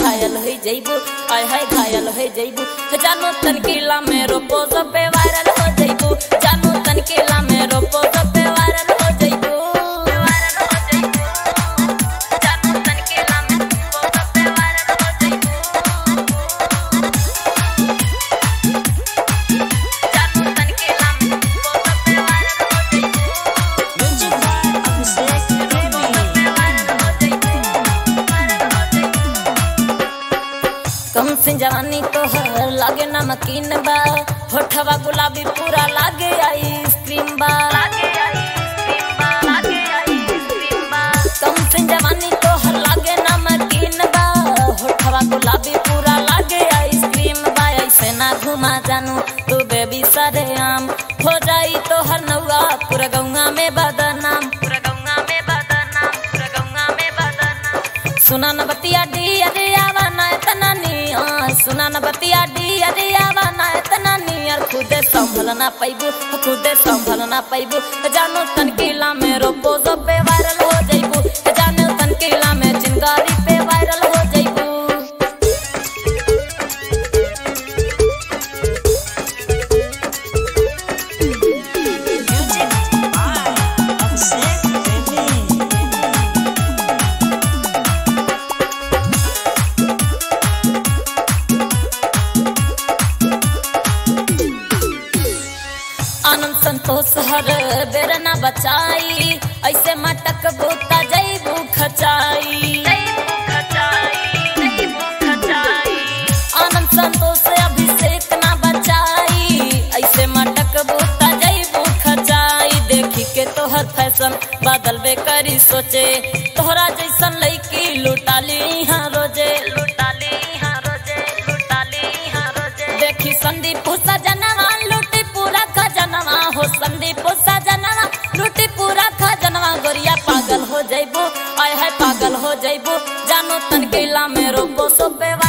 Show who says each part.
Speaker 1: घायल हो जइबू, आय हाय घायल हो जइबू। जानो तनकीला में रोपो सब पे वायरल हो जइबू, जानो तनकीला में रोपो सब पे वायरल हो जइबू, वायरल हो जइबू। जानो तनकीला में रोपो सब पे वायरल हो जइबू, जानो तनकीला में रोपो सब पे वायरल हो जइबू।
Speaker 2: म्यूजिक बाय अभिषेक
Speaker 1: कम से जवानी तोहर लागे नमकीन बा, होठवा गुलाबी पूरा लागे आइसक्रीम बा, लागे आइसक्रीम बा, लागे आइसक्रीम बा। कम से जवानी तोहर लागे नमकीन बा, होठवा गुलाबी पूरा लागे आइसक्रीम बा। ऐसे ना घुमा जानू तू बेबी सारे आम, हो जाई तोहर नौआ पूरा गौवा में बदनाम, पूरा गौवा में बदनाम, पूरा गौवा में बदनाम। सुना न बतिया डी अरे आवा ना इतना नियर, सुना न बतिया डी अरे आवा ना इतना नियर। खुदे संभल ना पाइबू, खुदे संभल ना पाइबू। जानो तनकीला में रोपो सब पे वायरल हो जइबू, जानो तनकीला में चिंगारी पे वायरल हो जइबू।
Speaker 2: म्यूजिक बाय अभिषेक
Speaker 1: आनंद संतोष हर बेर ना बचाई, ऐसे मटक बूता जइबू खचाई, आनंद संतोष अभिषेक ना बचाई, ऐसे मटक बूता जइबू खचाई। देखी के तोहर फैशन बदलबे करी सोचे, तोहरा जैसन लइकी लुटाली यहाँ रोजे, लुटाली यहाँ रोजे, लुटाली यहाँ रोजे। देखी संदीप सजनवा लुटी पूरा खजनवा हो, संदीप सजनवा लुटी पूरा खजनवा। गोरिया पागल हो जइबू, आय है पागल हो जइबू। जानो तनकीला में रोपो सब पे